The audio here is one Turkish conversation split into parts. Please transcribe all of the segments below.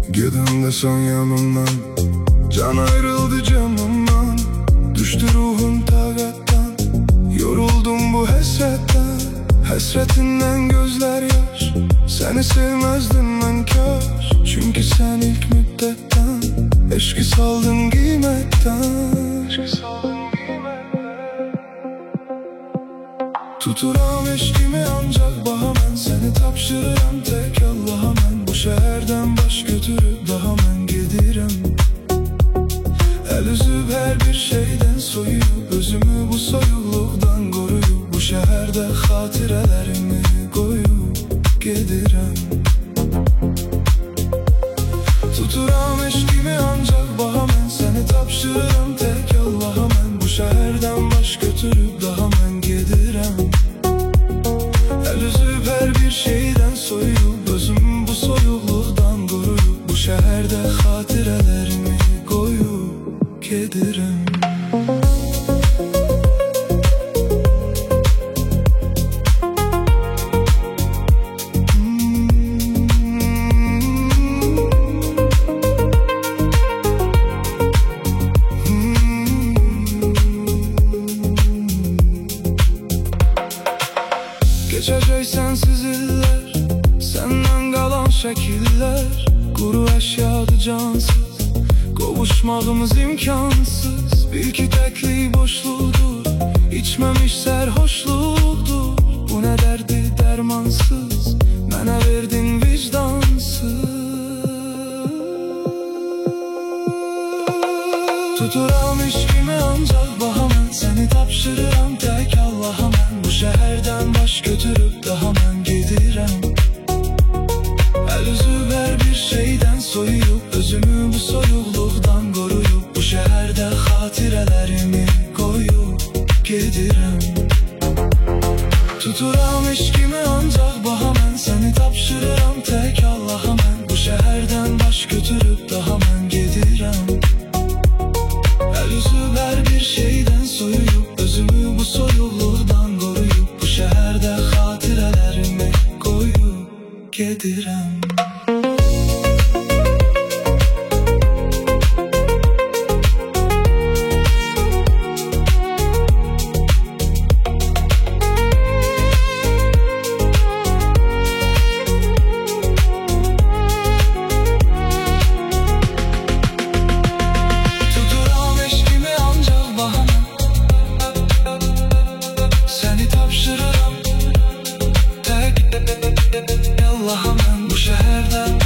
Gidin de son yanımdan. Can ayrıldı canımdan. Düştü ruhum tağuttan. Yoruldum bu hasretten. Hasretinden gözler yaş. Seni sevmezdim ben kaç. Çünkü sen ilk müddetten eşki saldın kıymetten. Tuturam eşkimi ancak bahamen. Seni tapşırıram tek Allah'a men. Bu şehirden baş götürüp daha men gidirem. El üzüp her bir şeyden soyuyup, özümü bu soyulluktan koruyup, bu şehirde hatirelerimi koyup gidirem. Tuturam eşkimi ancak bahamen. Seni tapşırıram tek Allah'a men. Bu şehirden baş götürüp daha men gidirem. El üzüp her bir şeyden soyup, özümü bu soyulluktan koruyup, bu şehirde hatirelerimi koyup gidirem. Geçecek sensiz iller, senden kalan şekiller. Kuru eşyadı cansız, kavuşmağımız imkansız. Bil ki tekliği boşluğudur, içmemiş serhoşluğudur. Bu ne derdi dermansız, bana verdin vicdansız. Tuturam eşkimi ancak bahamen. Seni tapşırıram tek Allah'a men. Bu şehirden baş götürüp daha men gidirem. El üzüp her bir şeyden soyuyup, özümü bu soyulluktan koruyup, bu şehirde hatirelerimi koyup gidirem. Tuturam eşkimi ancak bahamen. Seni tapşırıram tek Allah'a men. Bu şehirden baş götürüp daha men gidirem. El üzüp her bir şeyden soyuyup, özümü bu soyulluktan koruyup, bu şehirde hatirelerimi koyup gidirem. Allah'a men. Bu şehirden,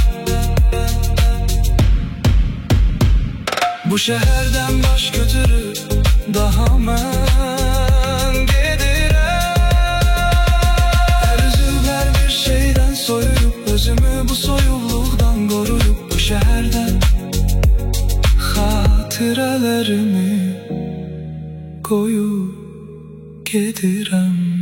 bu şehirden baş götürüp daha men gidirem. El üzüp her bir şeyden soyuyup, özümü bu soyulluktan koruyup, bu şehirden hatirelerimi koyup gidirem.